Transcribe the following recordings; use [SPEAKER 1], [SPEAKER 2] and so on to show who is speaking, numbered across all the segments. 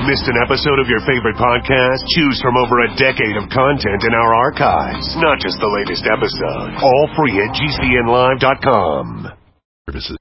[SPEAKER 1] Missed an episode of your favorite podcast? Choose from over a decade of content in our archives, not just the latest episode. All free at GCNlive.com. Services.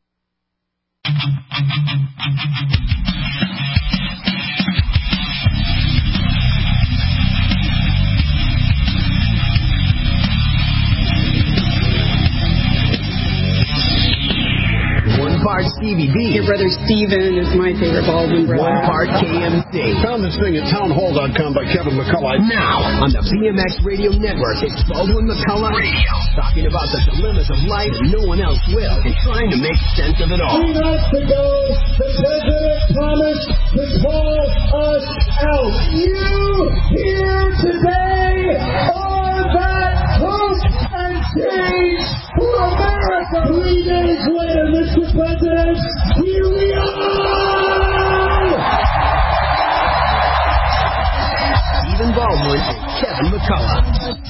[SPEAKER 2] Part Stevie B.
[SPEAKER 3] Your brother Steven is my favorite Baldwin brother.
[SPEAKER 2] One part KMC.
[SPEAKER 4] Found this thing at townhall.com by Kevin McCullough.
[SPEAKER 2] Now, on the BMX Radio Network, it's Baldwin McCullough Radio. Talking about the dilemmas of life and no one else will. And trying to make sense of it all.
[SPEAKER 5] 3 nights ago, the president promised to call us out. You here today are that hope and change for America. 3 days later, Mr. President, here we are!
[SPEAKER 2] Stephen Baldwin and Kevin McCullough.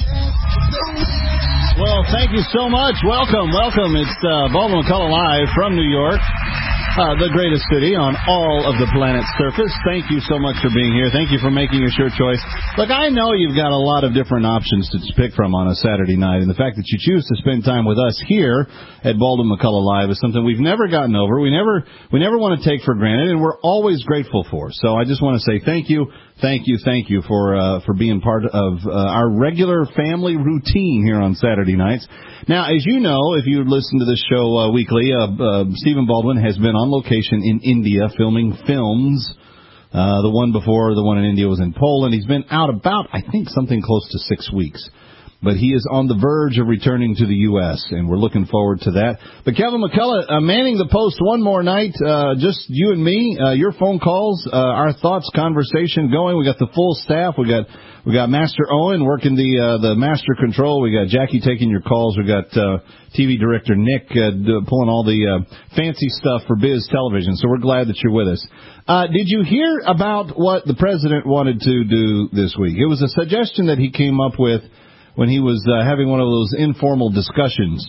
[SPEAKER 6] Well, thank you so much. Welcome. It's Baldwin McCullough live from New York, the greatest city on all of the planet's surface. Thank you so much for being here. Thank you for making your shirt choice. Look, I know you've got a lot of different options to pick from on a Saturday night, and the fact that you choose to spend time with us here at Baldwin McCullough Live is something we've never gotten over. We never want to take for granted, and we're always grateful for. So I just want to say thank you for being part of our regular family routine here on Saturday nights. Now, as you know, if you listen to this show weekly, Stephen Baldwin has been on location in India filming films. The one in India was in Poland. He's been out about, I think, something close to 6 weeks. But he is on the verge of returning to the U.S., and we're looking forward to that. But Kevin McCullough, manning the post one more night, just you and me, your phone calls, our thoughts, conversation going. We got the full staff. We got Master Owen working the master control. We got Jackie taking your calls. We got TV director Nick pulling all the fancy stuff for Biz Television. So we're glad that you're with us. Did you hear about what the president wanted to do this week? It was a suggestion that he came up with when he was having one of those informal discussions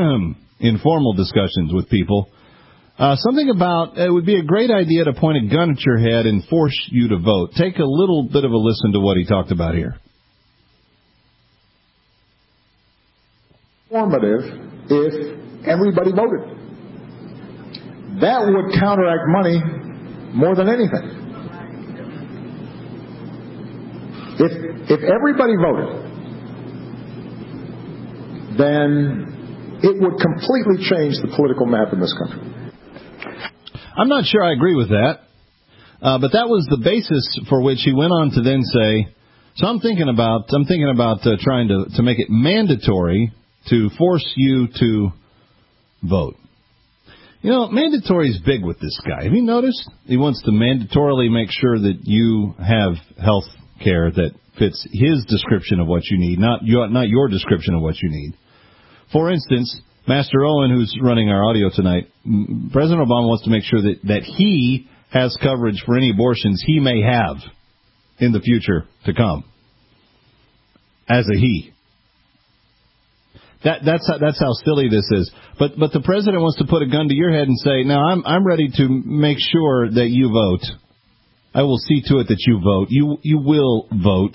[SPEAKER 6] with people. Something about it would be a great idea to point a gun at your head and force you to vote. Take a little bit of a listen to what he talked about here.
[SPEAKER 7] Formative if everybody voted. That would counteract money more than anything. If everybody voted, then it would completely change the political map in this country.
[SPEAKER 6] I'm not sure I agree with that, but that was the basis for which he went on to then say, so I'm thinking about trying to make it mandatory to force you to vote. You know, mandatory is big with this guy. Have you noticed? He wants to mandatorily make sure that you have health care that fits his description of what you need, not your description of what you need. For instance, Master Owen, who's running our audio tonight, President Obama wants to make sure that he has coverage for any abortions he may have in the future to come. As a he. That's how silly this is. But the president wants to put a gun to your head and say, now I'm ready to make sure that you vote. I will see to it that you vote. You will vote.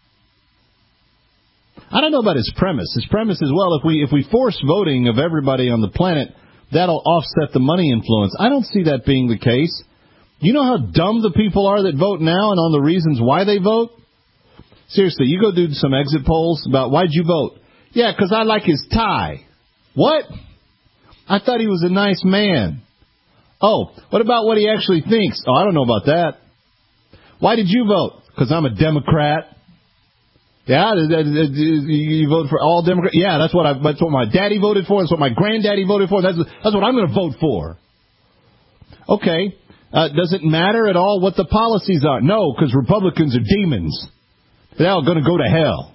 [SPEAKER 6] I don't know about his premise. His premise is, well, if we force voting of everybody on the planet, that'll offset the money influence. I don't see that being the case. You know how dumb the people are that vote now and on the reasons why they vote? Seriously, you go do some exit polls about why'd you vote? Yeah, because I like his tie. What? I thought he was a nice man. Oh, what about what he actually thinks? Oh, I don't know about that. Why did you vote? Because I'm a Democrat. Yeah, you vote for all Democrats? Yeah, that's what my daddy voted for. That's what my granddaddy voted for. That's what I'm going to vote for. Okay. Does it matter at all what the policies are? No, because Republicans are demons. They're all going to go to hell.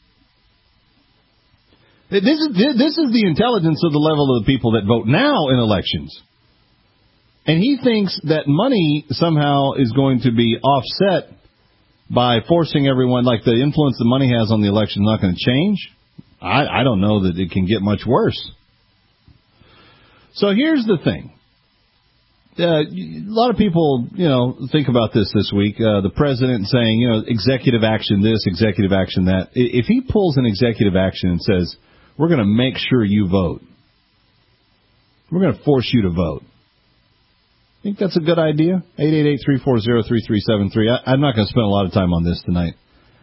[SPEAKER 6] This is the intelligence of the level of the people that vote now in elections. And he thinks that money somehow is going to be offset by forcing everyone, like the influence the money has on the election is not going to change. I don't know that it can get much worse. So here's the thing. a lot of people, think about this week. The president saying, executive action this, executive action that. If he pulls an executive action and says, we're going to make sure you vote, we're going to force you to vote, think that's a good idea? 888-340-3373. I'm not going to spend a lot of time on this tonight.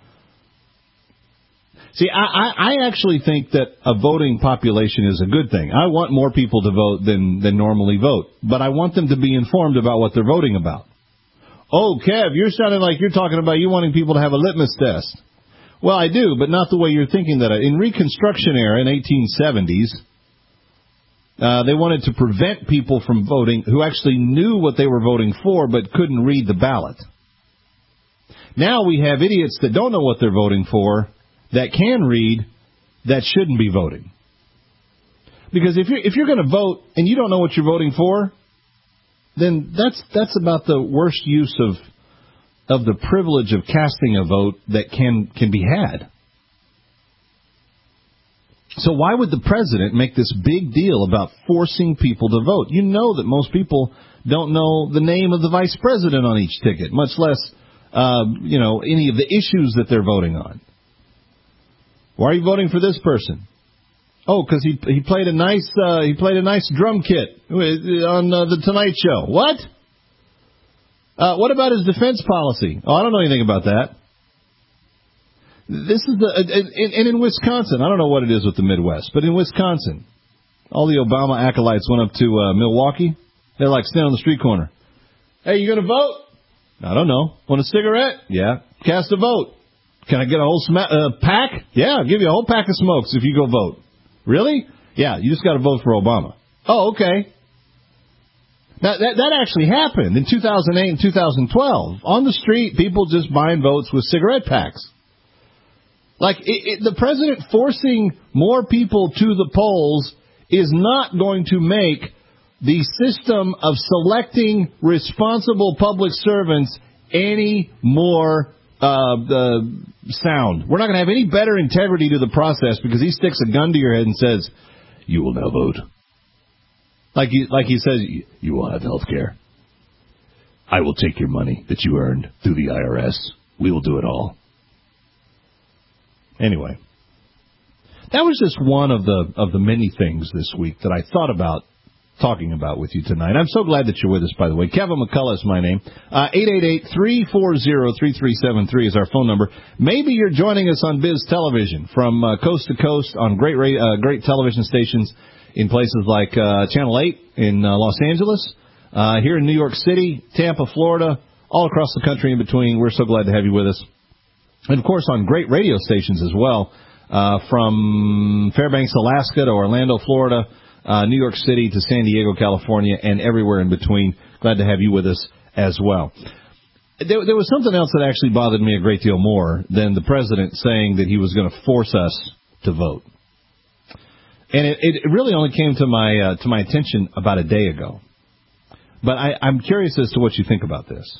[SPEAKER 6] See, I actually think that a voting population is a good thing. I want more people to vote than normally vote, but I want them to be informed about what they're voting about. Oh, Kev, you're sounding like you're talking about you wanting people to have a litmus test. Well, I do, but not the way you're thinking that. In Reconstruction era in 1870s, they wanted to prevent people from voting who actually knew what they were voting for but couldn't read the ballot. Now we have idiots that don't know what they're voting for that can read, that shouldn't be voting. Because if you're going to vote and you don't know what you're voting for, then that's about the worst use of the privilege of casting a vote that can be had. So why would the president make this big deal about forcing people to vote? You know that most people don't know the name of the vice president on each ticket, much less any of the issues that they're voting on. Why are you voting for this person? Oh, because he played a nice drum kit on the Tonight Show. What? What about his defense policy? Oh, I don't know anything about that. This is and in Wisconsin, I don't know what it is with the Midwest, but in Wisconsin, all the Obama acolytes went up to Milwaukee. They're like standing on the street corner. Hey, you going to vote? I don't know. Want a cigarette? Yeah. Cast a vote. Can I get a whole pack? Yeah, I'll give you a whole pack of smokes if you go vote. Really? Yeah, you just got to vote for Obama. Oh, okay. Now, that actually happened in 2008 and 2012. On the street, people just buying votes with cigarette packs. Like, the president forcing more people to the polls is not going to make the system of selecting responsible public servants any more sound. We're not going to have any better integrity to the process because he sticks a gun to your head and says, you will now vote. Like he says, you will have health care. I will take your money that you earned through the IRS. We will do it all. Anyway, that was just one of the many things this week that I thought about talking about with you tonight. I'm so glad that you're with us, by the way. Kevin McCullough is my name. 888-340-3373 is our phone number. Maybe you're joining us on Biz Television from coast to coast on great television stations in places like Channel 8 in Los Angeles, here in New York City, Tampa, Florida, all across the country in between. We're so glad to have you with us. And, of course, on great radio stations as well, from Fairbanks, Alaska to Orlando, Florida, New York City to San Diego, California, and everywhere in between. Glad to have you with us as well. There was something else that actually bothered me a great deal more than the president saying that he was going to force us to vote. And it really only came to my attention about a day ago. But I'm curious as to what you think about this.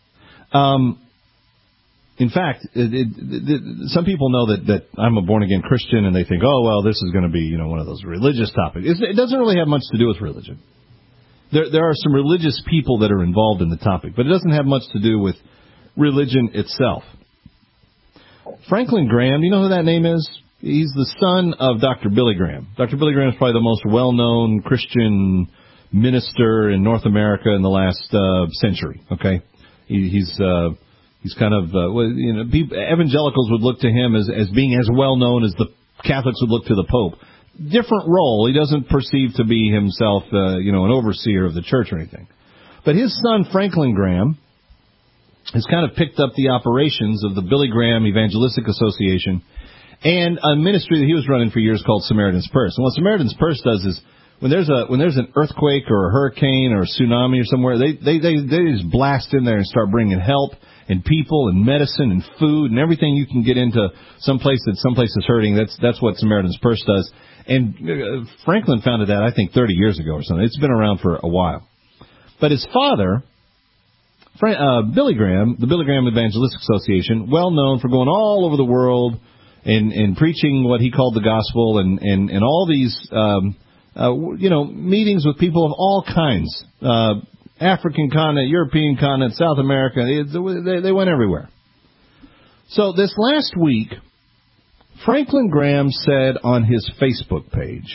[SPEAKER 6] In fact, some people know that I'm a born-again Christian, and they think, oh, well, this is going to be, one of those religious topics. It doesn't really have much to do with religion. There are some religious people that are involved in the topic, but it doesn't have much to do with religion itself. Franklin Graham, you know who that name is? He's the son of Dr. Billy Graham. Dr. Billy Graham is probably the most well-known Christian minister in North America in the last century, okay? He's kind of, evangelicals would look to him as being as well known as the Catholics would look to the Pope. Different role. He doesn't perceive to be himself, an overseer of the church or anything. But his son, Franklin Graham, has kind of picked up the operations of the Billy Graham Evangelistic Association and a ministry that he was running for years called Samaritan's Purse. And what Samaritan's Purse does is when there's an earthquake or a hurricane or a tsunami or somewhere, they just blast in there and start bringing help and people and medicine and food and everything you can get into someplace is hurting. That's what Samaritan's Purse does. And Franklin founded that, I think, 30 years ago or something. It's been around for a while. But his father, Billy Graham, the Billy Graham Evangelistic Association, well known for going all over the world and preaching what he called the gospel and all these, meetings with people of all kinds. African continent, European continent, South America. They went everywhere. So this last week, Franklin Graham said on his Facebook page,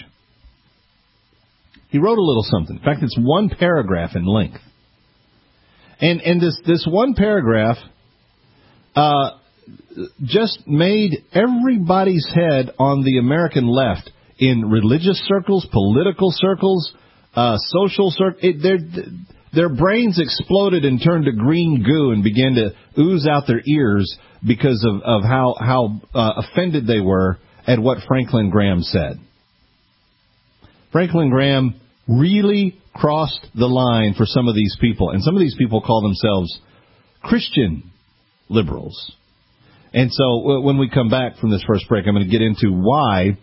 [SPEAKER 6] he wrote a little something. In fact, it's one paragraph in length. And this one paragraph just made everybody's head on the American left in religious circles, political circles, social circles. Their brains exploded and turned to green goo and began to ooze out their ears because of how offended they were at what Franklin Graham said. Franklin Graham really crossed the line for some of these people, and some of these people call themselves Christian liberals. And so when we come back from this first break, I'm going to get into why.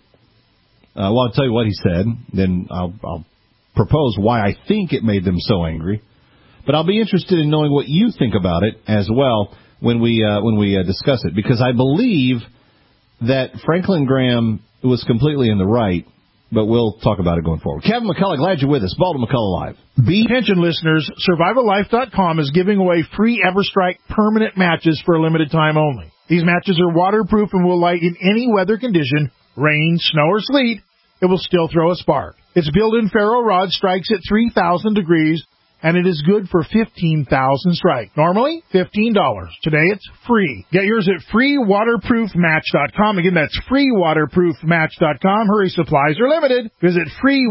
[SPEAKER 6] I'll tell you what he said, then I'll propose why I think it made them so angry. But I'll be interested in knowing what you think about it as well when we discuss it, because I believe that Franklin Graham was completely in the right, but we'll talk about it going forward. Kevin McCullough, glad you're with us. Baldwin McCullough Live.
[SPEAKER 8] Attention listeners, SurvivalLife.com is giving away free EverStrike permanent matches for a limited time only. These matches are waterproof and will light in any weather condition, rain, snow, or sleet. It will still throw a spark. Its built-in ferro rod strikes at 3,000 degrees, and it is good for 15,000 strike. Normally, $15. Today, it's free. Get yours at freewaterproofmatch.com. Again, that's freewaterproofmatch.com. Hurry, supplies are limited. Visit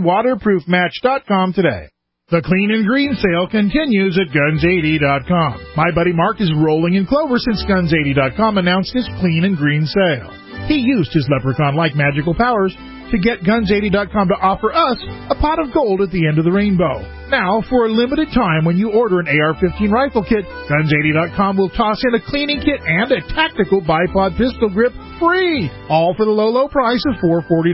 [SPEAKER 8] freewaterproofmatch.com today. The Clean and Green sale continues at Guns80.com. My buddy Mark is rolling in clover since Guns80.com announced his Clean and Green sale. He used his leprechaun-like magical powers to get Guns80.com to offer us a pot of gold at the end of the rainbow. Now, for a limited time, when you order an AR-15 rifle kit, Guns80.com will toss in a cleaning kit and a tactical bipod pistol grip free, all for the low, low price of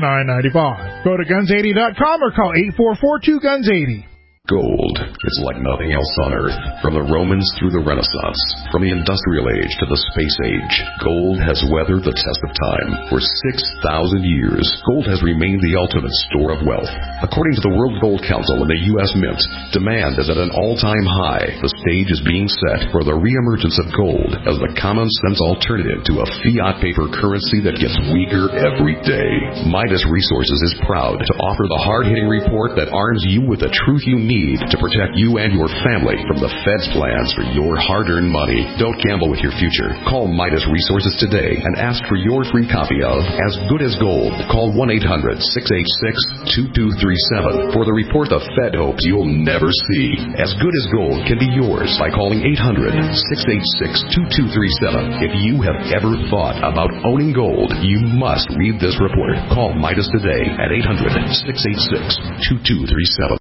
[SPEAKER 8] $449.95. Go to Guns80.com or call 844-2-GUNS80.
[SPEAKER 9] Gold is like nothing else on Earth. From the Romans through the Renaissance, from the Industrial Age to the Space Age, gold has weathered the test of time. For 6,000 years, gold has remained the ultimate store of wealth. According to the World Gold Council and the U.S. Mint, demand is at an all-time high. The stage is being set for the reemergence of gold as the common-sense alternative to a fiat paper currency that gets weaker every day. Midas Resources is proud to offer the hard-hitting report that arms you with the truth you need to protect you and your family from the Fed's plans for your hard-earned money. Don't gamble with your future. Call Midas Resources today and ask for your free copy of As Good as Gold. Call 1-800-686-2237 for the report the Fed hopes you'll never see. As Good as Gold can be yours by calling 800-686-2237. If you have ever thought about owning gold, you must read this report. Call Midas today at 800-686-2237.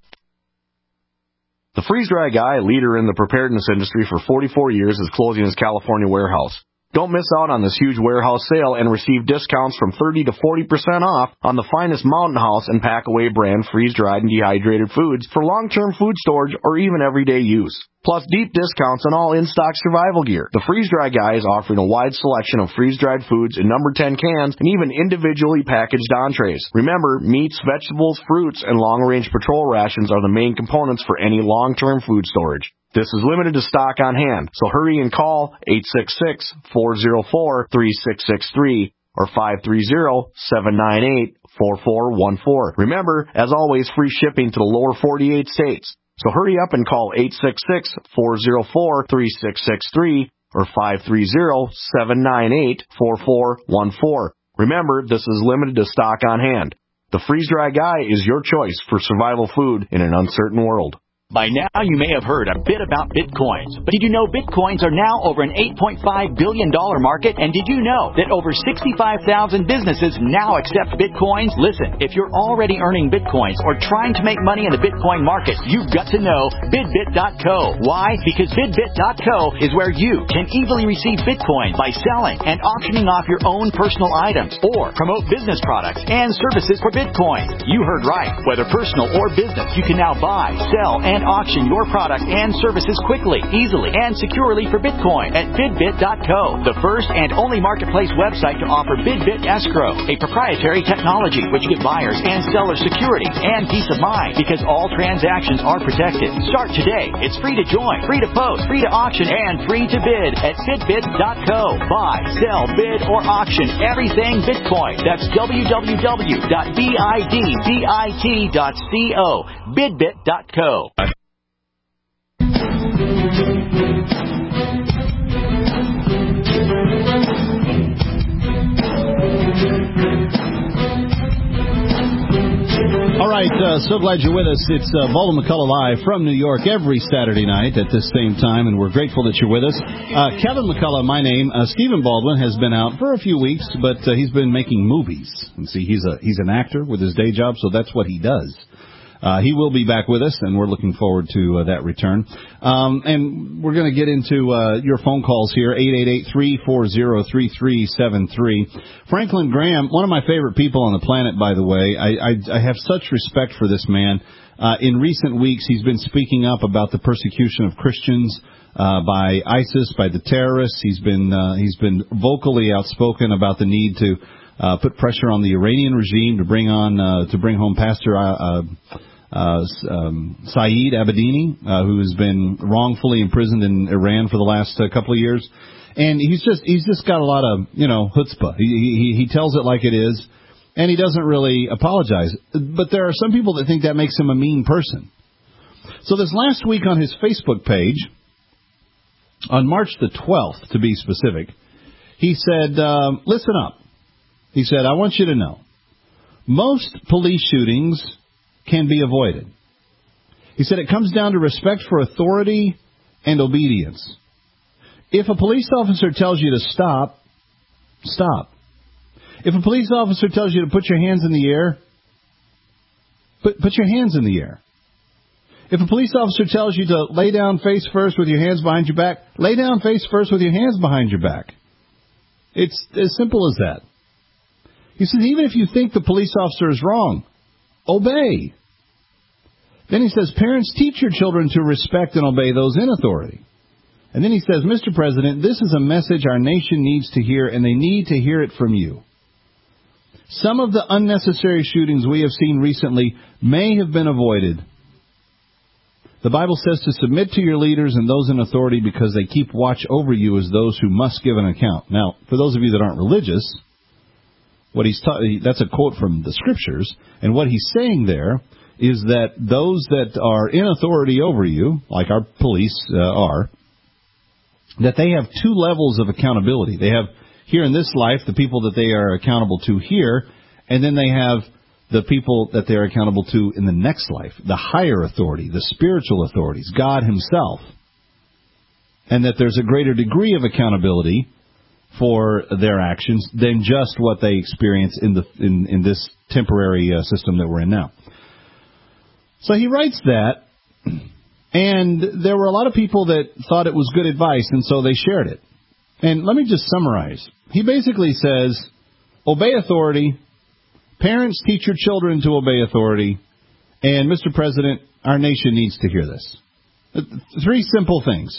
[SPEAKER 10] The freeze-dry guy, leader in the preparedness industry for 44 years, is closing his California warehouse. Don't miss out on this huge warehouse sale and receive discounts from 30 to 40% off on the finest Mountain House and Packaway brand freeze-dried and dehydrated foods for long-term food storage or even everyday use. Plus deep discounts on all in-stock survival gear. The Freeze-Dry Guy is offering a wide selection of freeze-dried foods in number 10 cans and even individually packaged entrees. Remember, meats, vegetables, fruits, and long-range patrol rations are the main components for any long-term food storage. This is limited to stock on hand, so hurry and call 866-404-3663 or 530-798-4414. Remember, as always, free shipping to the lower 48 states. So hurry up and call 866-404-3663 or 530-798-4414. Remember, this is limited to stock on hand. The Freeze-Dry Guy is your choice for survival food in an uncertain world.
[SPEAKER 11] By now, you may have heard a bit about Bitcoins. But did you know Bitcoins are now over an $8.5 billion market? And did you know that over 65,000 businesses now accept Bitcoins? Listen, if you're already earning Bitcoins or trying to make money in the Bitcoin market, you've got to know BidBit.co. Why? Because BidBit.co is where you can easily receive Bitcoin by selling and auctioning off your own personal items or promote business products and services for Bitcoin. You heard right. Whether personal or business, you can now buy, sell, and and auction your products and services quickly, easily, and securely for Bitcoin at BidBit.co, the first and only marketplace website to offer BidBit Escrow, a proprietary technology which gives buyers and sellers security and peace of mind because all transactions are protected. Start today. It's free to join, free to post, free to auction, and free to bid at BidBit.co. Buy, sell, bid, or auction everything Bitcoin. That's www.biddit.co. BidBit.co.
[SPEAKER 6] All right, so glad you're with us. It's Baldwin McCullough Live from New York every Saturday night at this same time, and we're grateful that you're with us. Kevin McCullough, my name. Stephen Baldwin has been out for a few weeks, but he's been making movies. And see, he's an actor with his day job, so that's what he does. He will be back with us, and we're looking forward to that return. And we're going to get into your phone calls here, 888-340-3373. Franklin Graham, one of my favorite people on the planet, by the way. I have such respect for this man. In recent weeks, he's been speaking up about the persecution of Christians by ISIS, by the terrorists. He's been vocally outspoken about the need to put pressure on the Iranian regime to bring home Pastor Saeed Abedini, who has been wrongfully imprisoned in Iran for the last couple of years. And he's just got a lot of, chutzpah. He tells it like it is, and he doesn't really apologize. But there are some people that think that makes him a mean person. So this last week on his Facebook page, on March the 12th to be specific, he said, listen up. He said, I want you to know, most police shootings can be avoided. He said it comes down to respect for authority and obedience. If a police officer tells you to stop, stop. If a police officer tells you to put your hands in the air, put your hands in the air. If a police officer tells you to lay down face first with your hands behind your back, lay down face first with your hands behind your back. It's as simple as that. He says, even if you think the police officer is wrong, obey. Then he says, parents, teach your children to respect and obey those in authority. And then he says, Mr. President, this is a message our nation needs to hear, and they need to hear it from you. Some of the unnecessary shootings we have seen recently may have been avoided. The Bible says to submit to your leaders and those in authority because they keep watch over you as those who must give an account. Now, for those of you that aren't religious, that's a quote from the Scriptures, and what he's saying there is that those that are in authority over you, like our police are, that they have two levels of accountability. They have, here in this life, the people that they are accountable to here, and then they have the people that they're accountable to in the next life, the higher authority, the spiritual authorities, God himself. And that there's a greater degree of accountability for their actions than just what they experience in this temporary system that we're in now. So he writes that, and there were a lot of people that thought it was good advice, and so they shared it. And let me just summarize. He basically says, obey authority, parents teach your children to obey authority, and Mr. President, our nation needs to hear this. 3 simple things.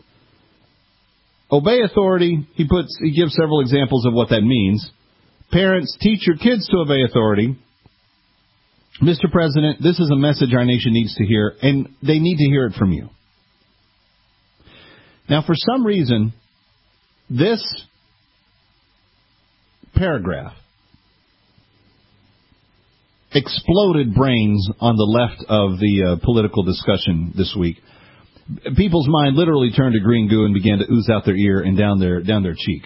[SPEAKER 6] Obey authority. He gives several examples of what that means. Parents, teach your kids to obey authority. Mr. President, this is a message our nation needs to hear, and they need to hear it from you. Now, for some reason, this paragraph exploded brains on the left of the political discussion this week. People's mind literally turned to green goo and began to ooze out their ear and down their cheek.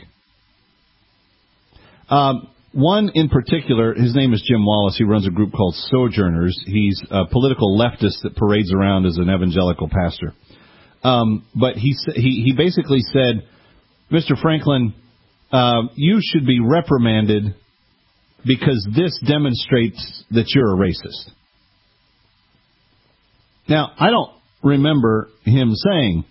[SPEAKER 6] One in particular, his name is Jim Wallace. He runs a group called Sojourners. He's a political leftist that parades around as an evangelical pastor. But he basically said, Mr. Franklin, you should be reprimanded because this demonstrates that you're a racist. Now, I don't remember him saying,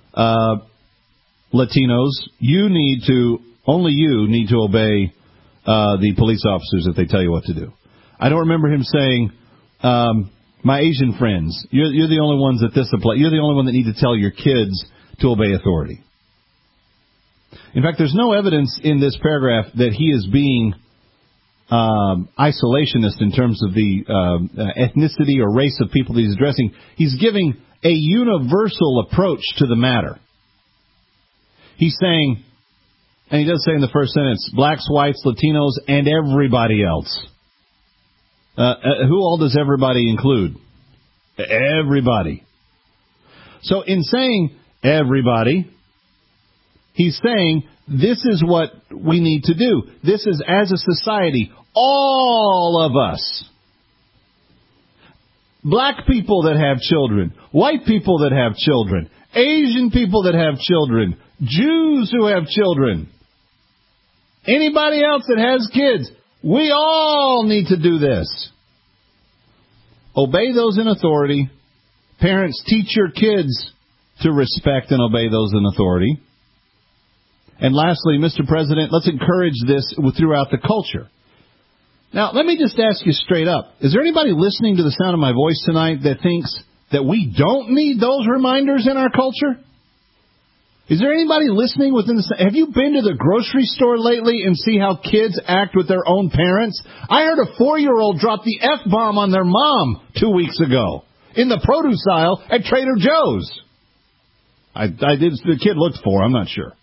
[SPEAKER 6] Latinos, only you need to obey the police officers if they tell you what to do. I don't remember him saying, My Asian friends, you're the only ones that this apply. You're the only one that need to tell your kids to obey authority. In fact, there's no evidence in this paragraph that he is being isolationist in terms of the ethnicity or race of people that he's addressing. He's giving a universal approach to the matter. He's saying, and he does say in the first sentence, blacks, whites, Latinos, and everybody else. Who all does everybody include? Everybody. So in saying everybody, he's saying this is what we need to do. This is, as a society, all of us. Black people that have children, white people that have children, Asian people that have children, Jews who have children, anybody else that has kids, we all need to do this. Obey those in authority. Parents, teach your kids to respect and obey those in authority. And lastly, Mr. President, let's encourage this throughout the culture. Now, let me just ask you straight up. Is there anybody listening to the sound of my voice tonight that thinks that we don't need those reminders in our culture? Is there anybody listening within the... Have you been to the grocery store lately and see how kids act with their own parents? I heard a 4-year-old drop the F-bomb on their mom 2 weeks ago in the produce aisle at Trader Joe's. I did. The kid looked for, I'm not sure.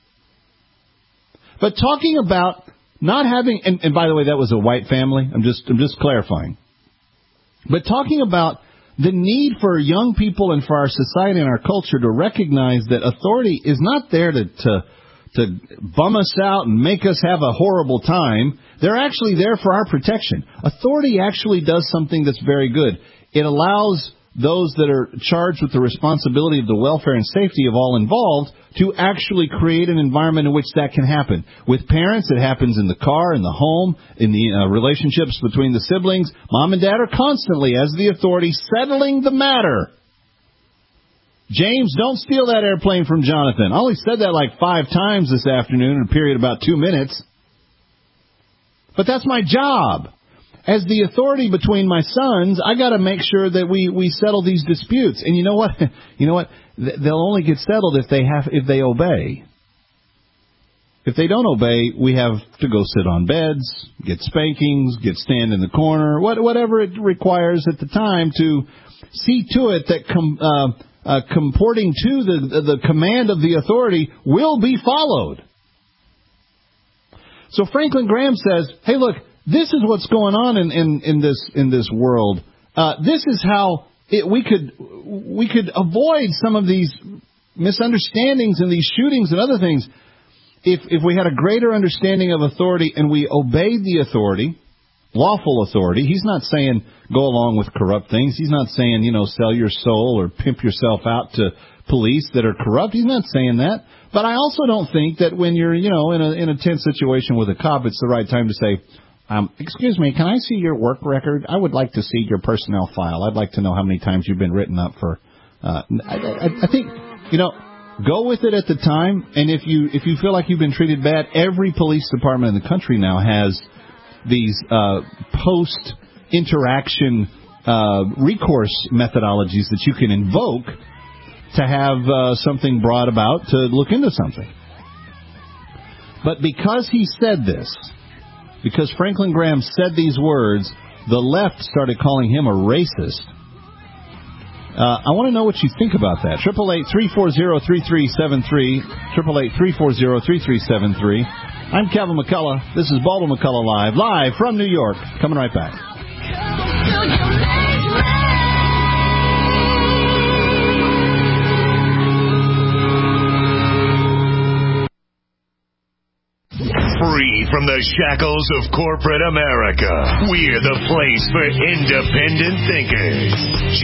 [SPEAKER 6] But talking about not having, and by the way, that was a white family. I'm just clarifying. But talking about the need for young people and for our society and our culture to recognize that authority is not there to bum us out and make us have a horrible time. They're actually there for our protection. Authority actually does something that's very good. It allows those that are charged with the responsibility of the welfare and safety of all involved to actually create an environment in which that can happen. With parents, it happens in the car, in the home, in the relationships between the siblings. Mom and dad are constantly, as the authority, settling the matter. James, don't steal that airplane from Jonathan. I only said that like 5 times this afternoon in a period of about 2 minutes. But that's my job. As the authority between my sons, I got to make sure that we settle these disputes. And you know what? They'll only get settled if they obey. If they don't obey, we have to go sit on beds, get spankings, stand in the corner, whatever it requires at the time to see to it that comporting to the command of the authority will be followed. So Franklin Graham says, hey, look, this is what's going on in this world. This is how we could avoid some of these misunderstandings and these shootings and other things if we had a greater understanding of authority and we obeyed the authority, lawful authority. He's not saying go along with corrupt things. He's not saying, sell your soul or pimp yourself out to police that are corrupt. He's not saying that. But I also don't think that when you're, in a tense situation with a cop, it's the right time to say, excuse me, can I see your work record? I would like to see your personnel file. I'd like to know how many times you've been written up for. I think, go with it at the time. And if you feel like you've been treated bad, every police department in the country now has these post-interaction recourse methodologies that you can invoke to have something brought about to look into something. But because he said this, because Franklin Graham said these words, the left started calling him a racist. I want to know what you think about that. 888-340-3373. 888-340-3373. I'm Kevin McCullough. This is Baldwin McCullough live from New York. Coming right back.
[SPEAKER 1] Free from the shackles of corporate America, we're the place for independent thinkers.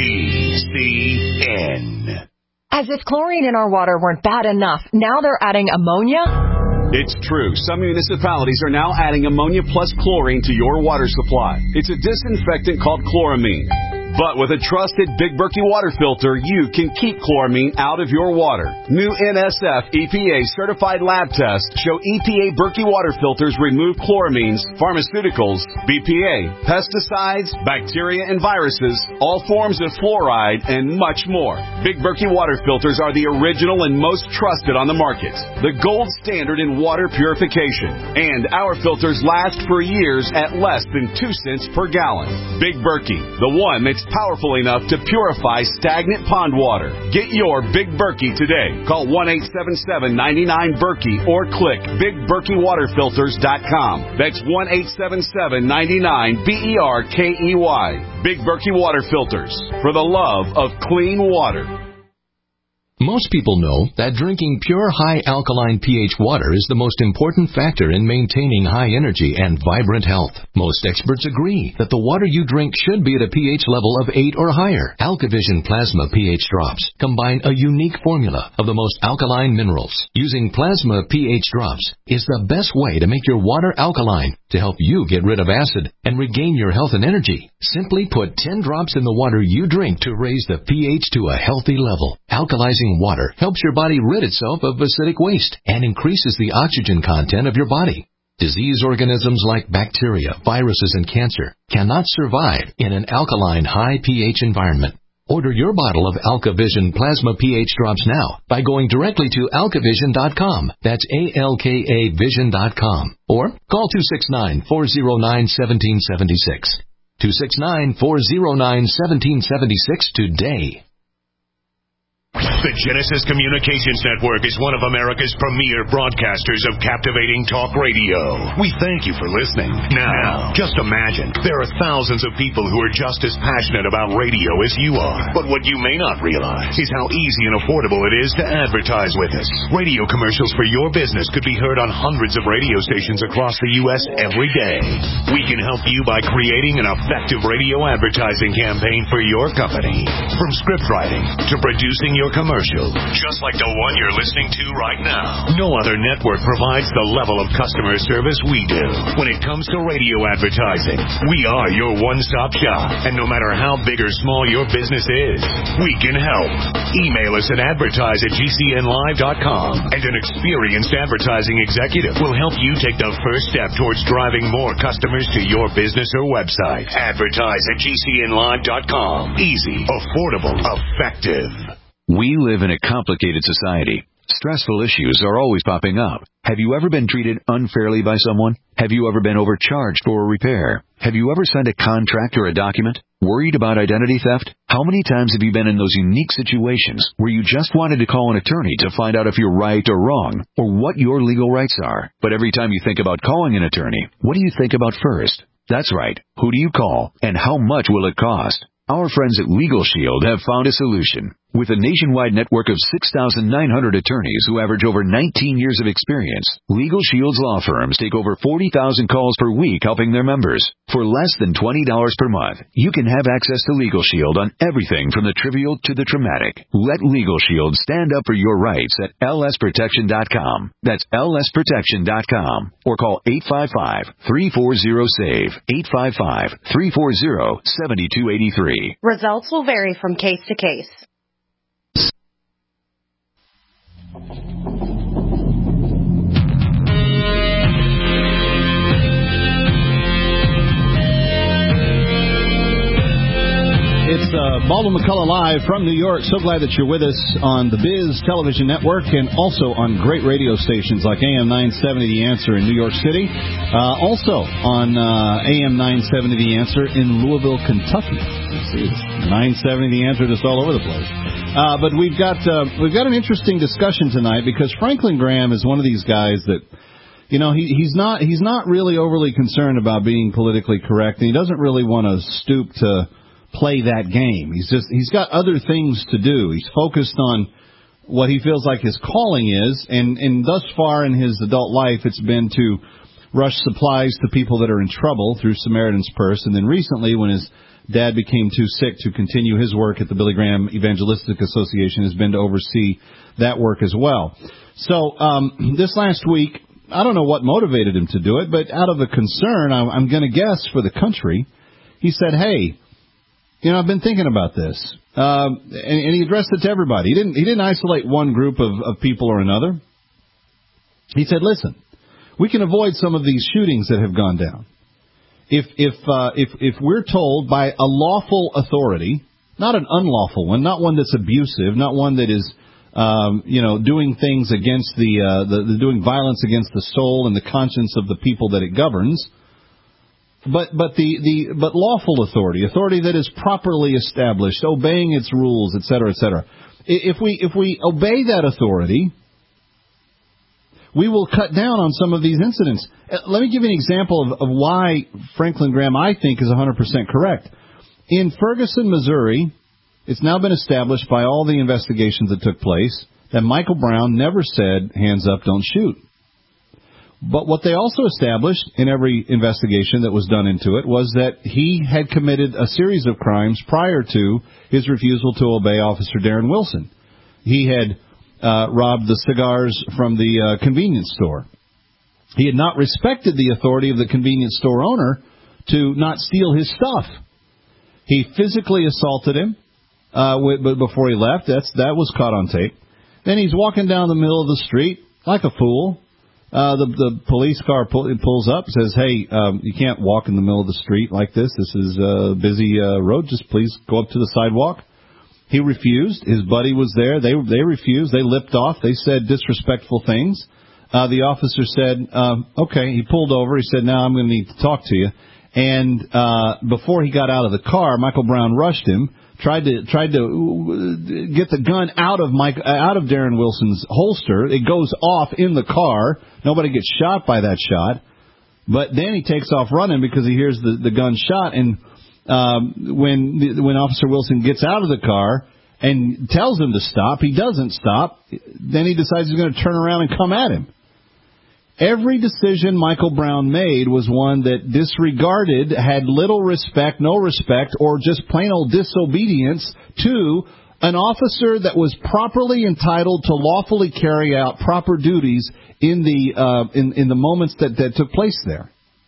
[SPEAKER 1] GCN.
[SPEAKER 12] As if chlorine in our water weren't bad enough, now they're adding ammonia?
[SPEAKER 13] It's true. Some municipalities are now adding ammonia plus chlorine to your water supply. It's a disinfectant called chloramine. But with a trusted Big Berkey water filter, you can keep chloramine out of your water. New NSF EPA certified lab tests show EPA Berkey water filters remove chloramines, pharmaceuticals, BPA, pesticides, bacteria and viruses, all forms of fluoride, and much more. Big Berkey water filters are the original and most trusted on the market. The gold standard in water purification. And our filters last for years at less than 2 cents per gallon. Big Berkey, the one that's powerful enough to purify stagnant pond water. Get your Big Berkey today. Call 1-877-99-BERKEY or click BigBerkeyWaterFilters.com. That's 1-877-99-BERKEY. Big Berkey Water Filters, for the love of clean water.
[SPEAKER 14] Most people know that drinking pure high alkaline pH water is the most important factor in maintaining high energy and vibrant health. Most experts agree that the water you drink should be at a pH level of 8 or higher. AlkaVision Plasma pH drops combine a unique formula of the most alkaline minerals. Using Plasma pH drops is the best way to make your water alkaline to help you get rid of acid and regain your health and energy. Simply put 10 drops in the water you drink to raise the pH to a healthy level. Alkalizing water helps your body rid itself of acidic waste and increases the oxygen content of your body. Disease organisms like bacteria, viruses, and cancer cannot survive in an alkaline high pH environment. Order your bottle of AlkaVision Plasma pH drops now by going directly to alkavision.com. That's ALKA Vision.com. Or call 269-409-1776. 269-409-1776 today.
[SPEAKER 1] The Genesis Communications Network is one of America's premier broadcasters of captivating talk radio. We thank you for listening. Now, just imagine, there are thousands of people who are just as passionate about radio as you are. But what you may not realize is how easy and affordable it is to advertise with us. Radio commercials for your business could be heard on hundreds of radio stations across the U.S. every day. We can help you by creating an effective radio advertising campaign for your company. From script writing to producing your commercial, just like the one you're listening to right now. No other network provides the level of customer service we do. When it comes to radio advertising, we are your one-stop shop. And no matter how big or small your business is, we can help. Email us at advertise@gcnlive.com, and an experienced advertising executive will help you take the first step towards driving more customers to your business or website. Advertise@gcnlive.com. Easy, affordable, effective.
[SPEAKER 15] We live in a complicated society. Stressful issues are always popping up. Have you ever been treated unfairly by someone? Have you ever been overcharged for a repair? Have you ever signed a contract or a document? Worried about identity theft? How many times have you been in those unique situations where you just wanted to call an attorney to find out if you're right or wrong, or what your legal rights are? But every time you think about calling an attorney, what do you think about first? That's right. Who do you call, and how much will it cost? Our friends at Legal Shield have found a solution. With a nationwide network of 6,900 attorneys who average over 19 years of experience, Legal Shield's law firms take over 40,000 calls per week helping their members. For less than $20 per month, you can have access to Legal Shield on everything from the trivial to the traumatic. Let Legal Shield stand up for your rights at lsprotection.com. That's lsprotection.com. Or call 855-340-SAVE, 855-340-7283.
[SPEAKER 16] Results will vary from case to case.
[SPEAKER 6] It's Baldwin McCullough Live from New York. So glad that you're with us on the Biz Television Network and also on great radio stations like AM 970 The Answer in New York City. Also on AM 970 The Answer in Louisville, Kentucky. Let's see, 970 The Answer just all over the place. But we've got an interesting discussion tonight because Franklin Graham is one of these guys that, you know, he's not really overly concerned about being politically correct, and he doesn't really want to stoop to play that game. He's got other things to do. He's focused on what he feels like his calling is, and thus far in his adult life, it's been to rush supplies to people that are in trouble through Samaritan's Purse, and then recently when his dad became too sick to continue his work at the Billy Graham Evangelistic Association, has been to oversee that work as well. So this last week, I don't know what motivated him to do it, but out of a concern, I'm going to guess, for the country, he said, hey, I've been thinking about this. And he addressed it to everybody. He didn't isolate one group of people or another. He said, listen, we can avoid some of these shootings that have gone down. If we're told by a lawful authority, not an unlawful one, not one that's abusive, not one that is, doing things against doing violence against the soul and the conscience of the people that it governs, but lawful authority that is properly established, obeying its rules, et cetera, et cetera. If we obey that authority, we will cut down on some of these incidents. Let me give you an example of why Franklin Graham, I think, is 100% correct. In Ferguson, Missouri, it's now been established by all the investigations that took place that Michael Brown never said, hands up, don't shoot. But what they also established in every investigation that was done into it was that he had committed a series of crimes prior to his refusal to obey Officer Darren Wilson. He had robbed the cigars from the convenience store. He had not respected the authority of the convenience store owner to not steal his stuff. He physically assaulted him before he left. That was caught on tape. Then he's walking down the middle of the street like a fool. The police car pulls up, says, hey, you can't walk in the middle of the street like this. This is a busy road. Just please go up to the sidewalk. He refused. His buddy was there. They refused. They lipped off. They said disrespectful things. The officer said, okay. He pulled over. He said, now I'm going to need to talk to you. And before he got out of the car, Michael Brown rushed him, tried to get the gun out of Darren Wilson's holster. It goes off in the car. Nobody gets shot by that shot. But then he takes off running because he hears the gun shot. And when Officer Wilson gets out of the car and tells him to stop, he doesn't stop. Then he decides he's going to turn around and come at him. Every decision Michael Brown made was one that disregarded, had little respect, no respect, or just plain old disobedience to an officer that was properly entitled to lawfully carry out proper duties in the moments that took place there.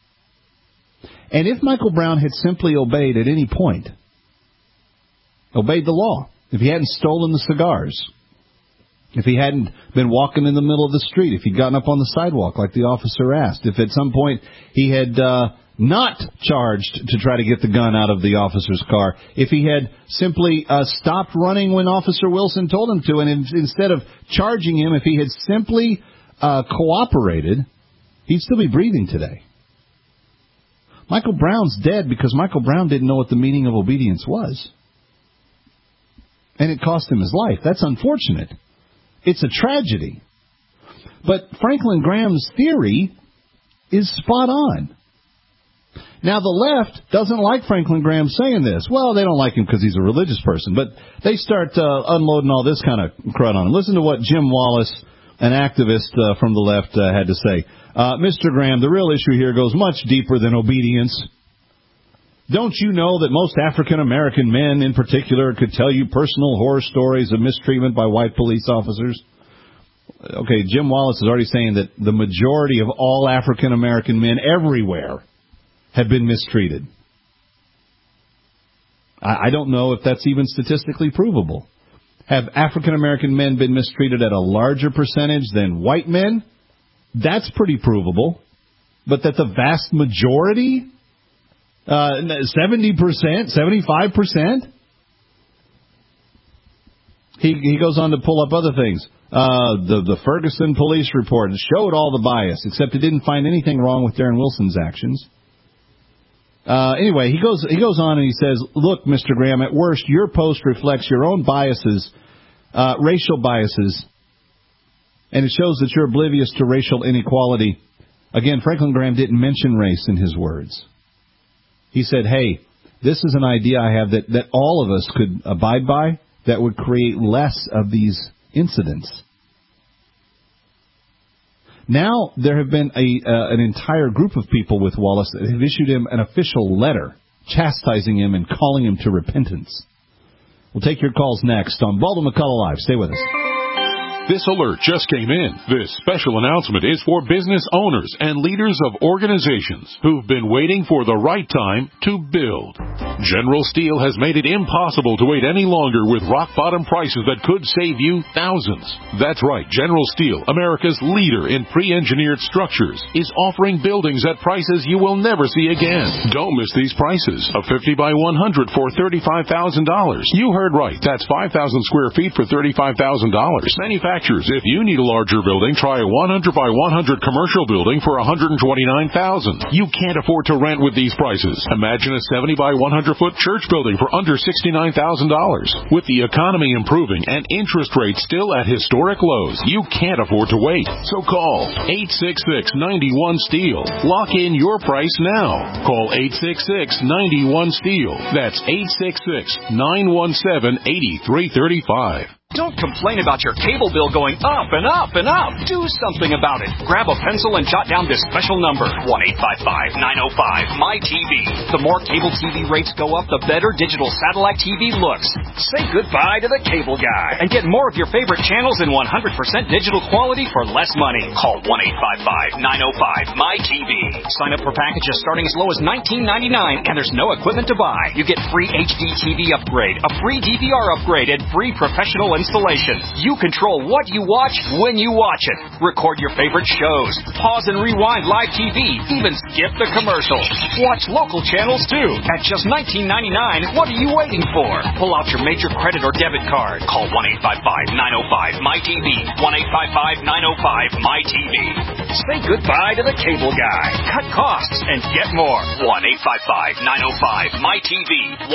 [SPEAKER 6] And if Michael Brown had simply obeyed at any point, obeyed the law, if he hadn't stolen the cigars, if he hadn't been walking in the middle of the street, if he'd gotten up on the sidewalk like the officer asked, if at some point he had not charged to try to get the gun out of the officer's car, if he had simply stopped running when Officer Wilson told him to, and instead of charging him, if he had simply cooperated, he'd still be breathing today. Michael Brown's dead because Michael Brown didn't know what the meaning of obedience was. And it cost him his life. That's unfortunate. It's a tragedy. But Franklin Graham's theory is spot on. Now, the left doesn't like Franklin Graham saying this. Well, they don't like him because he's a religious person. But they start unloading all this kind of crud on him. Listen to what Jim Wallace, an activist from the left, had to say. Mr. Graham, the real issue here goes much deeper than obedience. Don't you know that most African-American men in particular could tell you personal horror stories of mistreatment by white police officers? Okay, Jim Wallace is already saying that the majority of all African-American men everywhere have been mistreated. I don't know if that's even statistically provable. Have African-American men been mistreated at a larger percentage than white men? That's pretty provable. But that the vast majority, 70%, 75%? He goes on to pull up other things. The Ferguson police report showed all the bias, except it didn't find anything wrong with Darren Wilson's actions. Anyway, he goes on and he says, look, Mr. Graham, at worst, your post reflects your own biases, racial biases, and it shows that you're oblivious to racial inequality. Again, Franklin Graham didn't mention race in his words. He said, hey, this is an idea I have that all of us could abide by that would create less of these incidents. Now there have been an entire group of people with Wallace that have issued him an official letter chastising him and calling him to repentance. We'll take your calls next on Baldwin McCullough Live. Stay with us.
[SPEAKER 17] This alert just came in. This special announcement is for business owners and leaders of organizations who've been waiting for the right time to build. General Steel has made it impossible to wait any longer with rock-bottom prices that could save you thousands. That's right. General Steel, America's leader in pre-engineered structures, is offering buildings at prices you will never see again. Don't miss these prices. A 50 by 100 for $35,000. You heard right. That's 5,000 square feet for $35,000. Manufacturers, if you need a larger building, try a 100 by 100 commercial building for $129,000. You can't afford to rent with these prices. Imagine a 70 by 100 foot church building for under $69,000. With the economy improving and interest rates still at historic lows, you can't afford to wait. So call 866-91-STEEL. Lock in your price now. Call 866-91-STEEL. That's 866-917-8335.
[SPEAKER 18] Don't complain about your cable bill going up and up and up. Do something about it. Grab a pencil and jot down this special number, 1-855-905-MY-TV. The more cable TV rates go up, the better digital satellite TV looks. Say goodbye to the cable guy and get more of your favorite channels in 100% digital quality for less money. Call 1-855-905-MY-TV. Sign up for packages starting as low as $19.99, and there's no equipment to buy. You get free HD TV upgrade, a free DVR upgrade, and free professional installation. You control what you watch when you watch it. Record your favorite shows. Pause and rewind live TV. Even skip the commercials. Watch local channels too. At just $19.99, what are you waiting for? Pull out your major credit or debit card. Call 1-855-905-MY-TV. 1-855-905-MY-TV. Say goodbye to the cable guy. Cut costs and get more. 1-855-905-MY-TV.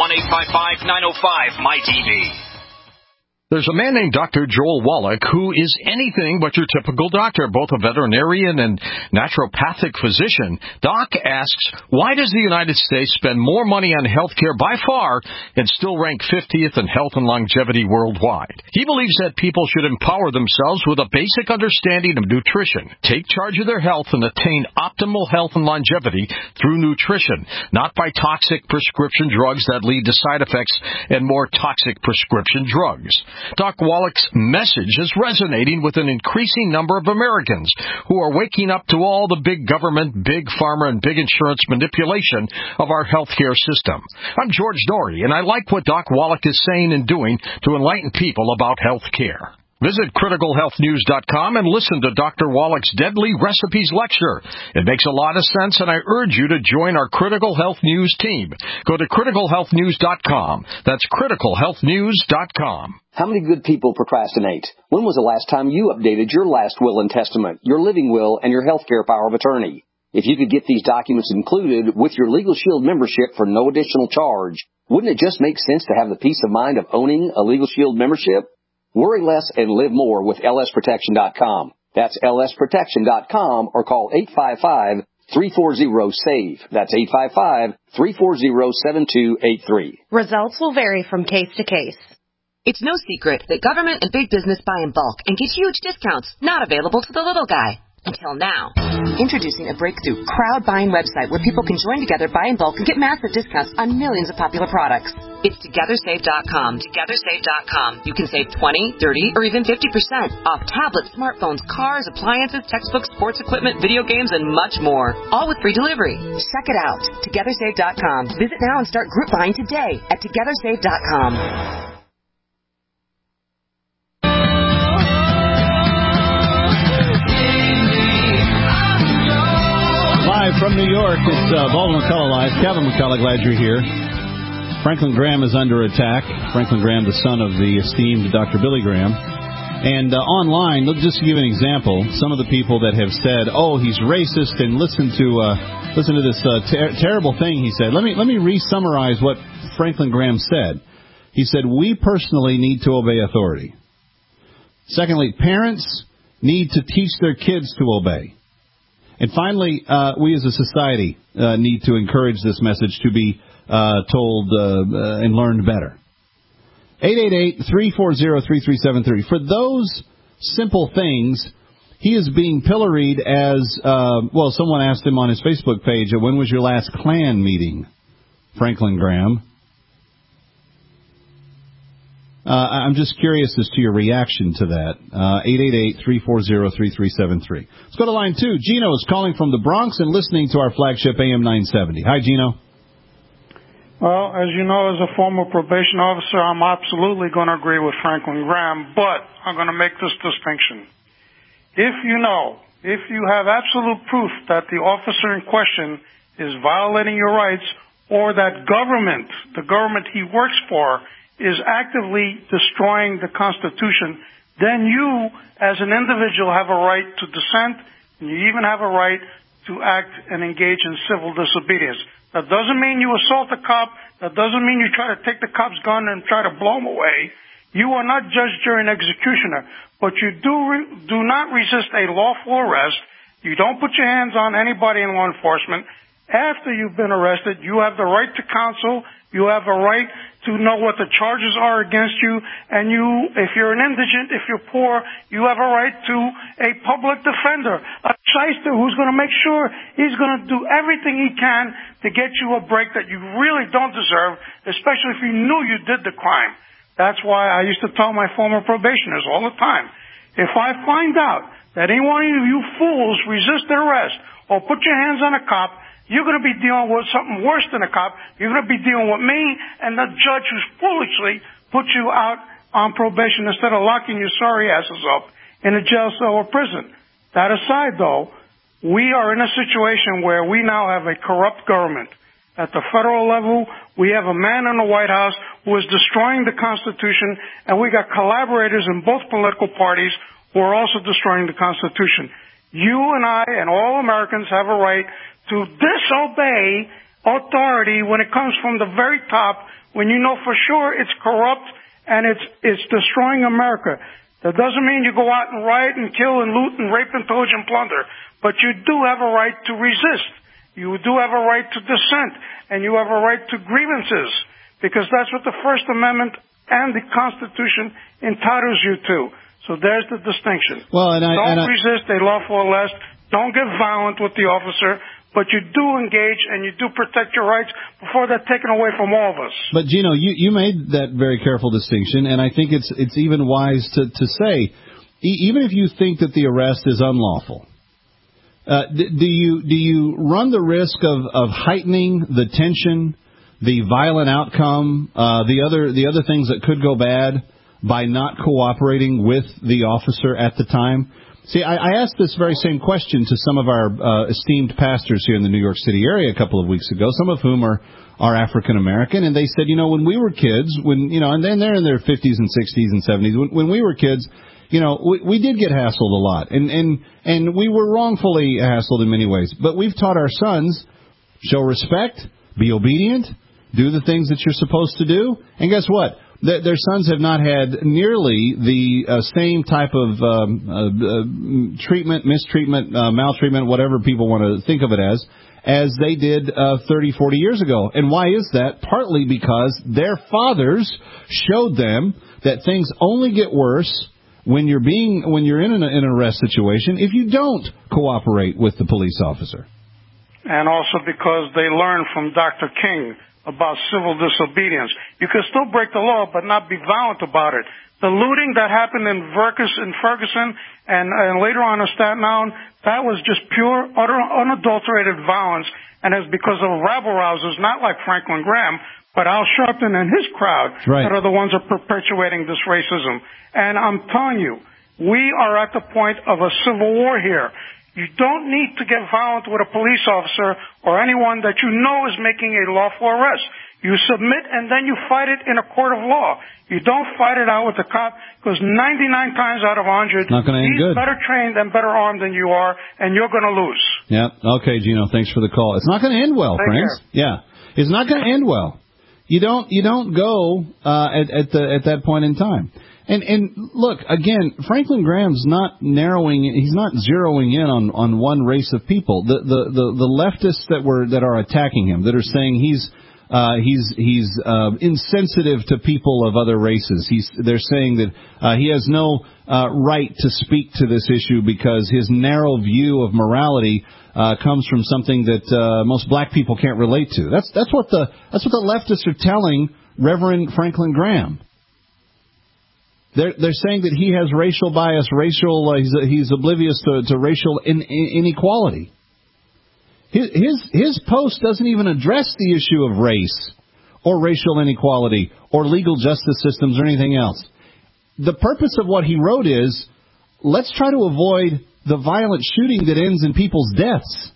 [SPEAKER 18] 1-855-905-MY-TV.
[SPEAKER 19] There's a man named Dr. Joel Wallach who is anything but your typical doctor, both a veterinarian and naturopathic physician. Doc asks, why does the United States spend more money on health care by far and still rank 50th in health and longevity worldwide? He believes that people should empower themselves with a basic understanding of nutrition, take charge of their health, and attain optimal health and longevity through nutrition, not by toxic prescription drugs that lead to side effects and more toxic prescription drugs. Doc Wallach's message is resonating with an increasing number of Americans who are waking up to all the big government, big pharma, and big insurance manipulation of our healthcare system. I'm George Dory, and I like what Doc Wallach is saying and doing to enlighten people about health care. Visit criticalhealthnews.com and listen to Dr. Wallach's Deadly Recipes lecture. It makes a lot of sense, and I urge you to join our Critical Health News team. Go to criticalhealthnews.com. That's criticalhealthnews.com.
[SPEAKER 20] How many good people procrastinate? When was the last time you updated your last will and testament, your living will, and your health care power of attorney? If you could get these documents included with your Legal Shield membership for no additional charge, wouldn't it just make sense to have the peace of mind of owning a Legal Shield membership? Worry less and live more with lsprotection.com. That's lsprotection.com, or call 855-340-SAVE. That's 855-340-7283.
[SPEAKER 16] Results will vary from case to case.
[SPEAKER 21] It's no secret that government and big business buy in bulk and get huge discounts not available to the little guy. Until now. Introducing a breakthrough crowd buying website where people can join together, buy in bulk, and get massive discounts on millions of popular products. It's TogetherSave.com. TogetherSave.com. You can save 20, 30, or even 50% off tablets, smartphones, cars, appliances, textbooks, sports equipment, video games, and much more. All with free delivery. Check it out. TogetherSave.com. Visit now and start group buying today at TogetherSave.com.
[SPEAKER 6] Live from New York, it's Baldwin McCullough Live. Kevin McCullough, glad you're here. Franklin Graham is under attack. Franklin Graham, the son of the esteemed Dr. Billy Graham. And online, let's just give an example. Some of the people that have said, "Oh, he's racist," and listen to this terrible thing he said. Let me re-summarize what Franklin Graham said. He said, "We personally need to obey authority. Secondly, parents need to teach their kids to obey. And finally, we as a society need to encourage this message to be told and learned better." 888-340-3373. For those simple things, he is being pilloried as, well, someone asked him on his Facebook page, when was your last Klan meeting, Franklin Graham? I'm just curious as to your reaction to that. 888-340-3373. Let's go to line 2. Gino is calling from the Bronx and listening to our flagship AM 970. Hi, Gino.
[SPEAKER 3] Well, as you know, as a former probation officer, I'm absolutely going to agree with Franklin Graham, but I'm going to make this distinction. If you have absolute proof that the officer in question is violating your rights, or that the government he works for, is actively destroying the Constitution, then you, as an individual, have a right to dissent, and you even have a right to act and engage in civil disobedience. That doesn't mean you assault a cop. That doesn't mean you try to take the cop's gun and try to blow him away. You are not judge, jury, and executioner, but you do not resist a lawful arrest. You don't put your hands on anybody in law enforcement. After you've been arrested, you have the right to counsel. You have a right to know what the charges are against you. And if you're an indigent, if you're poor, you have a right to a public defender, a shyster who's going to make sure he's going to do everything he can to get you a break that you really don't deserve, especially if you knew you did the crime. That's why I used to tell my former probationers all the time, if I find out that any one of you fools resist arrest or put your hands on a cop, you're going to be dealing with something worse than a cop. You're going to be dealing with me and the judge who's foolishly put you out on probation instead of locking your sorry asses up in a jail cell or prison. That aside, though, we are in a situation where we now have a corrupt government. At the federal level, we have a man in the White House who is destroying the Constitution, and we got collaborators in both political parties who are also destroying the Constitution. You and I and all Americans have a right to disobey authority when it comes from the very top, when you know for sure it's corrupt and it's destroying America. That doesn't mean you go out and riot and kill and loot and rape and pillage and plunder, but you do have a right to resist. You do have a right to dissent, and you have a right to grievances, because that's what the First Amendment and the Constitution entitles you to. So there's the distinction.
[SPEAKER 6] Well,
[SPEAKER 3] don't resist a lawful arrest. Don't get violent with the officer. But you do engage and you do protect your rights before they're taken away from all of us.
[SPEAKER 6] But, Gino, you made that very careful distinction, and I think it's even wise to say, even if you think that the arrest is unlawful, do you run the risk of heightening the tension, the violent outcome, the other things that could go bad by not cooperating with the officer at the time? See, I asked this very same question to some of our esteemed pastors here in the New York City area a couple of weeks ago, some of whom are African American, and they said, when we were kids, and then they're in their 50s and 60s and 70s, when we were kids, we did get hassled a lot, and we were wrongfully hassled in many ways. But we've taught our sons, show respect, be obedient, do the things that you're supposed to do, and guess what? Their sons have not had nearly the same type of treatment, mistreatment, maltreatment, whatever people want to think of it as they did 30, 40 years ago. And why is that? Partly because their fathers showed them that things only get worse when you're in an arrest situation if you don't cooperate with the police officer.
[SPEAKER 3] And also because they learned from Dr. King about civil disobedience. You can still break the law, but not be violent about it. The looting that happened in Ferguson and later on in Staten Island, that was just pure, utter, unadulterated violence, and it's because of rabble-rousers, not like Franklin Graham, but Al Sharpton and his crowd that are the ones that are perpetuating this racism. And I'm telling you, we are at the point of a civil war here. You don't need to get violent with a police officer or anyone that you know is making a lawful arrest. You submit and then you fight it in a court of law. You don't fight it out with the cop, because 99 times out of 100, he's better trained and better armed than you are, and you're going to lose.
[SPEAKER 6] Yeah. Okay, Gino, thanks for the call. It's not going to end well, friends. Yeah. It's not going to end well. You don't go at that point in time. And look, again, Franklin Graham's not he's not zeroing in on one race of people. The leftists that are attacking him, that are saying he's insensitive to people of other races. They're saying that he has no right to speak to this issue because his narrow view of morality comes from something that most black people can't relate to. That's what the leftists are telling Reverend Franklin Graham. They're saying that he has racial bias, he's oblivious to racial inequality. His post doesn't even address the issue of race or racial inequality or legal justice systems or anything else. The purpose of what he wrote is, let's try to avoid the violent shooting that ends in people's deaths.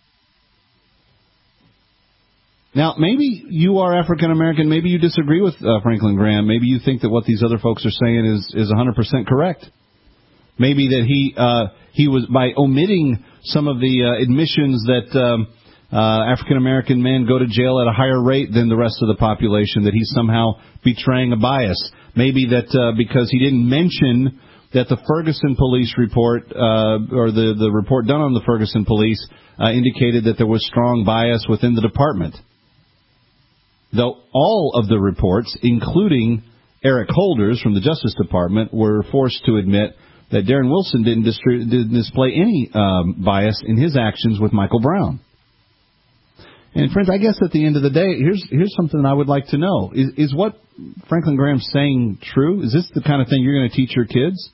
[SPEAKER 6] Now, maybe you are African American. Maybe you disagree with Franklin Graham. Maybe you think that what these other folks are saying is 100% correct. Maybe that he was, by omitting some of the admissions that African American men go to jail at a higher rate than the rest of the population, that he's somehow betraying a bias. Maybe that because he didn't mention that the Ferguson police report, or the report done on the Ferguson police, indicated that there was strong bias within the department. Though all of the reports, including Eric Holder's from the Justice Department, were forced to admit that Darren Wilson didn't display any bias in his actions with Michael Brown. And friends, I guess at the end of the day, here's something I would like to know. Is what Franklin Graham's saying true? Is this the kind of thing you're going to teach your kids?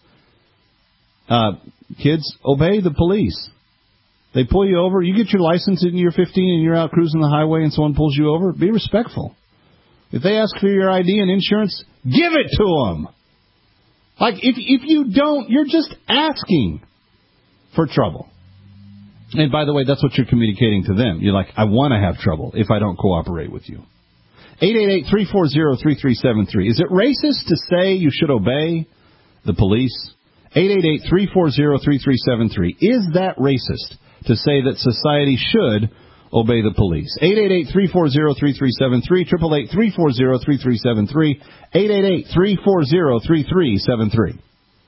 [SPEAKER 6] Kids, obey the police. They pull you over. You get your license and you're 15 and you're out cruising the highway and someone pulls you over. Be respectful. If they ask for your ID and insurance, give it to them. Like, if you don't, you're just asking for trouble. And by the way, that's what you're communicating to them. You're like, I want to have trouble if I don't cooperate with you. 888-340-3373. Is it racist to say you should obey the police? 888-340-3373. Is that racist to say that society should obey the police? 888-340-3373. 888-340-3373. 888-340-3373.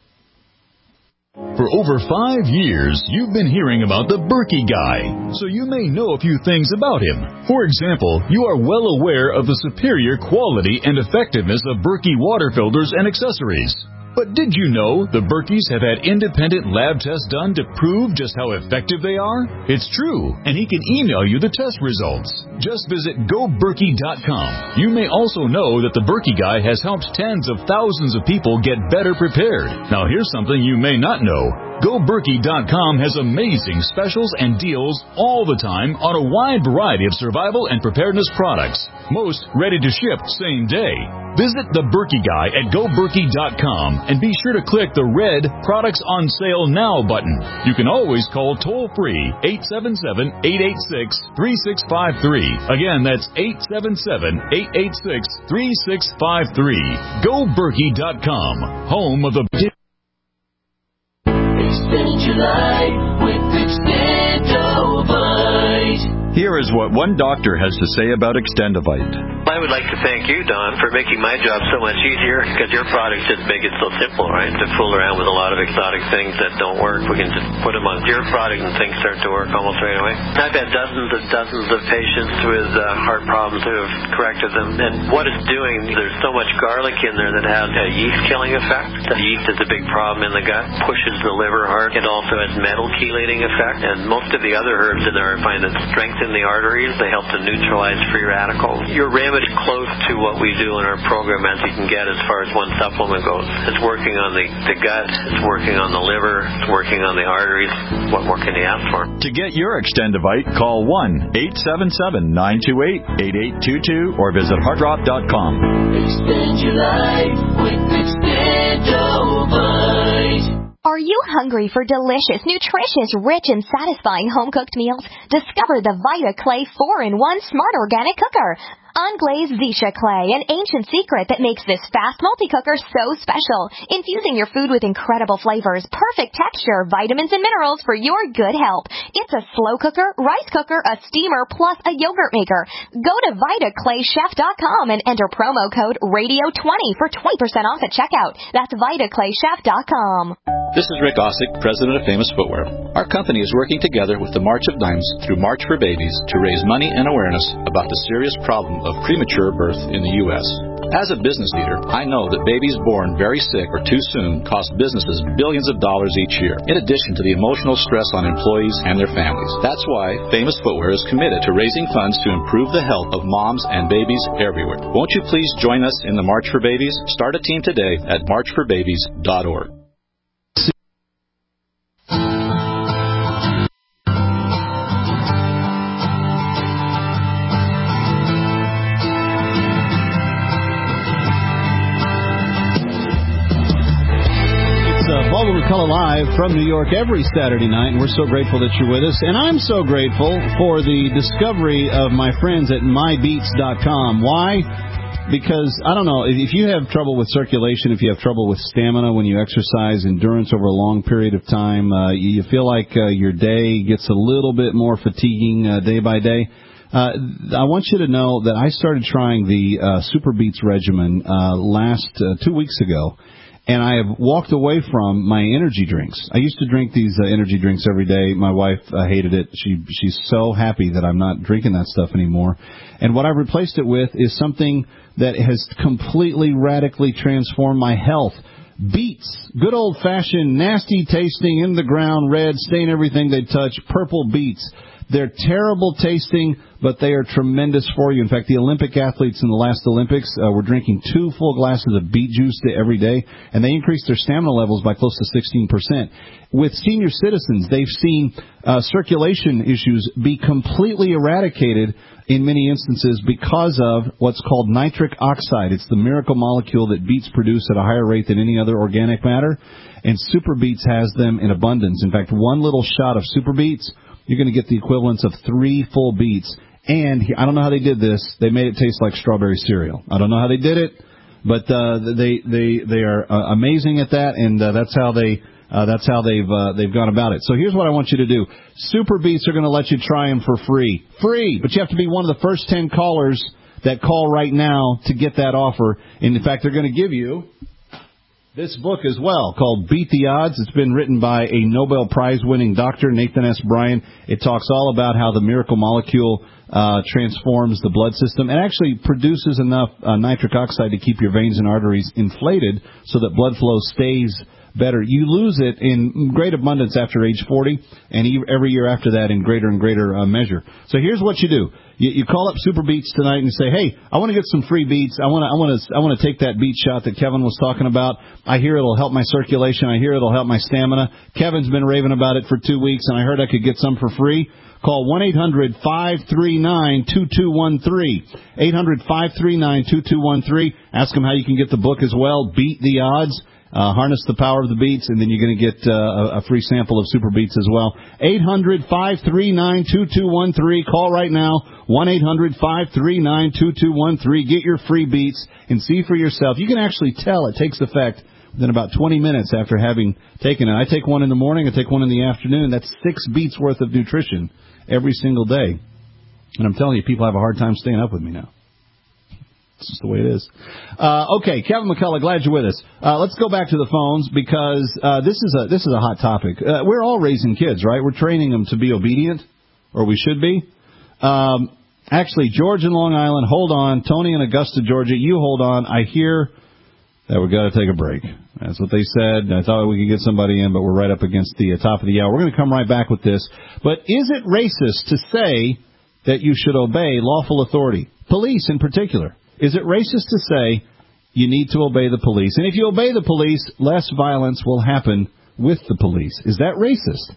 [SPEAKER 4] For over 5 years, you've been hearing about the Berkey Guy, so you may know a few things about him. For example, you are well aware of the superior quality and effectiveness of Berkey water filters and accessories. But did you know the Berkeys have had independent lab tests done to prove just how effective they are? It's true, and he can email you the test results. Just visit GoBerkey.com. You may also know that the Berkey Guy has helped tens of thousands of people get better prepared. Now here's something you may not know. GoBerkey.com has amazing specials and deals all the time on a wide variety of survival and preparedness products. Most ready to ship same day. Visit the Berkey Guy at GoBerkey.com and be sure to click the red Products on Sale Now button. You can always call toll-free 877-886-3653. Again, that's 877-886-3653. GoBerkey.com, home of the...
[SPEAKER 5] Extend your life with Extendovite.
[SPEAKER 22] Here is what one doctor has to say about Extendovite.
[SPEAKER 23] I would like to thank you, Don, for making my job so much easier, because your products just make it so simple, right? To fool around with a lot of exotic things that don't work, we can just put them on your product and things start to work almost right away. I've had dozens and dozens of patients with heart problems who have corrected them, and what it's doing, there's so much garlic in there that has a yeast-killing effect. The yeast is a big problem in the gut, pushes the liver hard. It also has metal chelating effect, and most of the other herbs in there I find that strengthen the arteries. They help to neutralize free radicals. Your remedy close to what we do in our program as you can get as far as one supplement goes. It's working on the gut, it's working on the liver, it's working on the arteries. What more can you ask for?
[SPEAKER 22] To get your Extendovite, call 1-877-928-8822 or visit heartdrop.com.
[SPEAKER 5] Extend your life with Extendovite.
[SPEAKER 24] Are you hungry for delicious, nutritious, rich, and satisfying home-cooked meals? Discover the Vita Clay 4-in-1 Smart Organic Cooker. Unglazed Zisha clay, an ancient secret that makes this fast multi-cooker so special. Infusing your food with incredible flavors, perfect texture, vitamins, and minerals for your good health. It's a slow cooker, rice cooker, a steamer, plus a yogurt maker. Go to VitaClayChef.com and enter promo code RADIO20 for 20% off at checkout. That's VitaClayChef.com.
[SPEAKER 25] This is Rick Ossick, president of Famous Footwear. Our company is working together with the March of Dimes through March for Babies to raise money and awareness about the serious problem of premature birth in the U.S. As a business leader, I know that babies born very sick or too soon cost businesses billions of dollars each year, in addition to the emotional stress on employees and their families. That's why Famous Footwear is committed to raising funds to improve the health of moms and babies everywhere. Won't you please join us in the March for Babies? Start a team today at marchforbabies.org.
[SPEAKER 6] McCullough Live from New York every Saturday night, and we're so grateful that you're with us. And I'm so grateful for the discovery of my friends at mybeats.com. Why? Because, I don't know, if you have trouble with circulation, if you have trouble with stamina when you exercise, endurance over a long period of time, you feel like your day gets a little bit more fatiguing day by day, I want you to know that I started trying the Super Beats regimen last 2 weeks ago. And I have walked away from my energy drinks. I used to drink these energy drinks every day. My wife hated it. She's so happy that I'm not drinking that stuff anymore. And what I've replaced it with is something that has completely, radically transformed my health. Beets. Good old-fashioned, nasty-tasting, in-the-ground, red, stain everything they touch, purple beets. They're terrible tasting, but they are tremendous for you. In fact, the Olympic athletes in the last Olympics were drinking 2 full glasses of beet juice every day, and they increased their stamina levels by close to 16%. With senior citizens, they've seen circulation issues be completely eradicated in many instances because of what's called nitric oxide. It's the miracle molecule that beets produce at a higher rate than any other organic matter, and Super Beets has them in abundance. In fact, one little shot of Super Beets, you're going to get the equivalence of 3 full beets. And I don't know how they did this. They made it taste like strawberry cereal. I don't know how they did it, but they are amazing at that, and that's how they've gone about it. So here's what I want you to do. Super Beets are going to let you try them for free. Free, but you have to be one of the first 10 callers that call right now to get that offer. And in fact, they're going to give you this book as well, called Beat the Odds. It's been written by a Nobel Prize-winning doctor, Nathan S. Bryan. It talks all about how the miracle molecule transforms the blood system and actually produces enough nitric oxide to keep your veins and arteries inflated so that blood flow stays better. You lose it in great abundance after age 40, and every year after that in greater and greater measure. So here's what you do. You call up Super Beets tonight and say, hey, I want to get some free beets. I want to take that beet shot that Kevin was talking about. I hear it'll help my circulation. I hear it'll help my stamina. Kevin's been raving about it for 2 weeks, and I heard I could get some for free. Call 1-800-539-2213. 800-539-2213. Ask them how you can get the book as well, Beat the Odds. Harness the power of the beets, and then you're going to get a free sample of Super Beets as well. 800-539-2213. Call right now, 1-800-539-2213. Get your free beets and see for yourself. You can actually tell it takes effect within about 20 minutes after having taken it. I take one in the morning. I take one in the afternoon. That's 6 beets worth of nutrition every single day. And I'm telling you, people have a hard time staying up with me now. It's just the way it is. Okay, Kevin McCullough, glad you're with us. Let's go back to the phones because this is a hot topic. We're all raising kids, right? We're training them to be obedient, or we should be. Actually, George in Long Island, hold on. Tony in Augusta, Georgia, you hold on. I hear that we've got to take a break. That's what they said. I thought we could get somebody in, but we're right up against the top of the hour. We're going to come right back with this. But is it racist to say that you should obey lawful authority, police in particular? Is it racist to say you need to obey the police? And if you obey the police, less violence will happen with the police. Is that racist?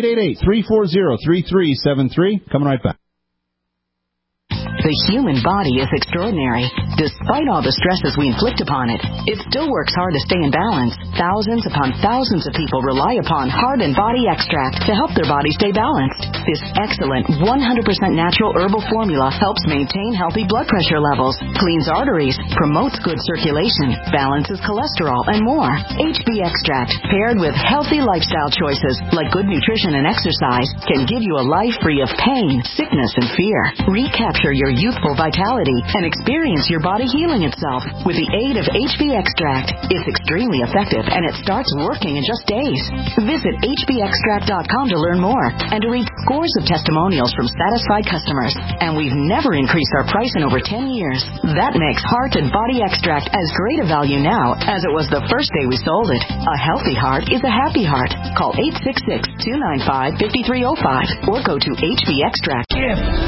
[SPEAKER 6] 888-340-3373. Coming right back.
[SPEAKER 21] The human body is extraordinary. Despite all the stresses we inflict upon it, it still works hard to stay in balance. Thousands upon thousands of people rely upon Heart and Body Extract to help their body stay balanced. This excellent 100% natural herbal formula helps maintain healthy blood pressure levels, cleans arteries, promotes good circulation, balances cholesterol, and more. HB Extract, paired with healthy lifestyle choices like good nutrition and exercise, can give you a life free of pain, sickness, and fear. Recapture your
[SPEAKER 2] youthful vitality and experience your body healing itself with the aid of HB Extract. It's extremely effective and it starts working in just days. Visit hbextract.com to learn more and to read scores of testimonials from satisfied customers. And we've never increased our price in over 10 years. That makes Heart and Body Extract as great a value now as it was the first day we sold it. A healthy heart is a happy heart. Call 866-295-5305 or go to HB Extract.